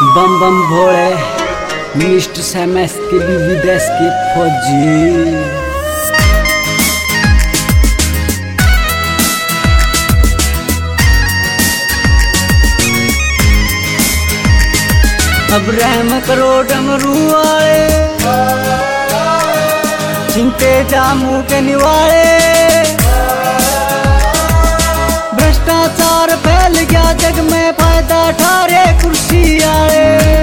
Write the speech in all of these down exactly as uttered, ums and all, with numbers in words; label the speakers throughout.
Speaker 1: बम बम भोले mister Sam's के बीवी देश के फौजी। अब रहम करो डमरू वाले, चिंते जामू के निवाले। भ्रष्टाचार फैल गया जग में, फायदा ठारे कुर्सी आए।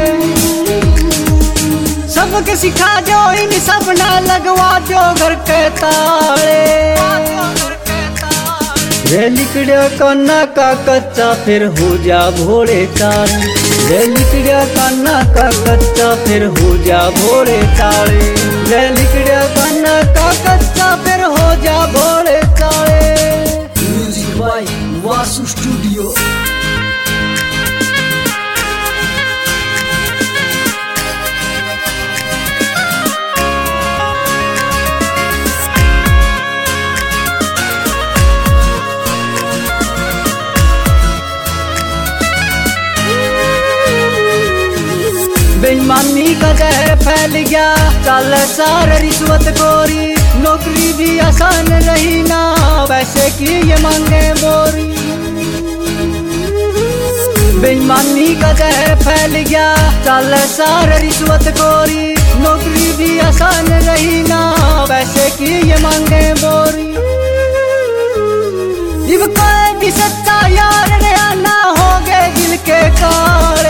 Speaker 1: सबके सिखा जो इन सब ना लगवा जो घर के ताले। रे लिकड़िया कान्ना का कच्चा फिर हो जा भोले तारे। रे लिकड़िया कान्ना का कच्चा फिर हो जा भोले तारे। रे लिकड़िया कान्ना का कच्चा फिर हो जा भोले तारे। Music by Vasu studio. बेईमानी का जहर फैल गया, चल सारा रिश्वत गोरी। नौकरी भी आसान रही ना, पैसे की ये मांगे बोरी। बेईमानी का जहर फैल गया, चल सारा रिश्वत गोरी। नौकरी भी आसान रही ना, पैसे की ये मांगे बोरी। इब कोई भी सच्चा यार नया ना हो गए दिल के काले।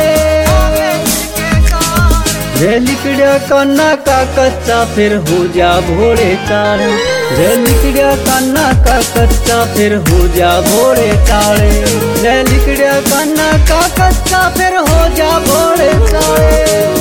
Speaker 1: रे लिकड़िया कान्ना का कच्चा फिर हो जा भोले तारे। रे लिकड़िया कान्ना का कच्चा फिर हो जा भोले तारे। रे लिकड़िया कान्ना का कच्चा फिर हो जा भोले तारे।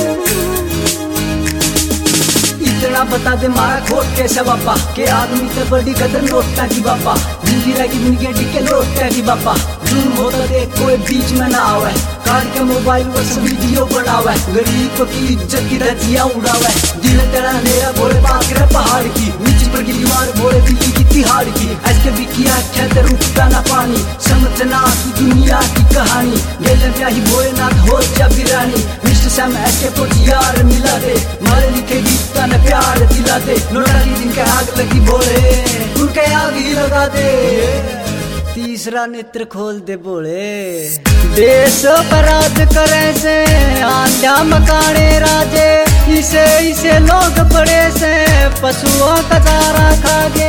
Speaker 1: इतना बता दे मारा खोट कैसे बापा, के आदमी से बड़ी कदर नोटा की बापा। जिंदगी की दुनिया टिके लोटा की बापा। जुर्म होता देख कोई बीच में ना आवे, कार के मोबाइल पर सब वीडियो बनावे। गरीब की इज्जत की धज्जियां उड़ावे। दिल तेरा मेरा भोले पाकर पहाड़ की, नीचे पर की दीवार भोले दिल्ली की तिहाड़ की। ऐसे भी किया खेत रुकता ना पानी, समझना की दुनिया की कहानी। गेले ब्याही भोलेनाथ हो जा बिरानी। मिस्टर सैम ऐसे कुछ यार मिला दे, मारे लिखे गीत न प्यार दिला दे। नोटा की जिनके आग लगी भोले, उनके आग ही लगा दे। तीसरा नेत्र खोल दे भोले। देश अपराध करे से आंध्या मकाने राजे। इसे इसे लोग बड़े से पशुओं का चारा खागे।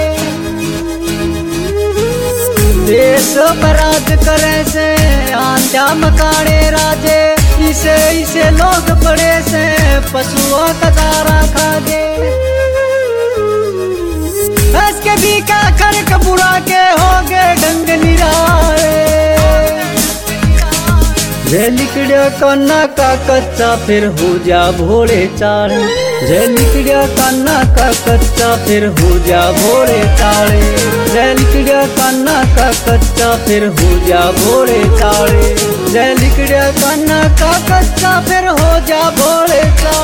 Speaker 1: देश अपराध करे से आंध्या मकाने राजे। इसे इसे लोग बड़े से पशुओं का चारा खागे। इसके भी क्या कर कबूरा के होगे ढंग निराले। रे लिकड़िया कान्ना का कच्चा फिर हो जा भोले तारे। रे लिकड़िया कान्ना का कच्चा फिर हो जा भोले तारे। रे लिकड़िया कान्ना का कच्चा फिर हो जा भोले तारे। रे लिकड़िया कान्ना का कच्चा फिर हो जा भोले तारे।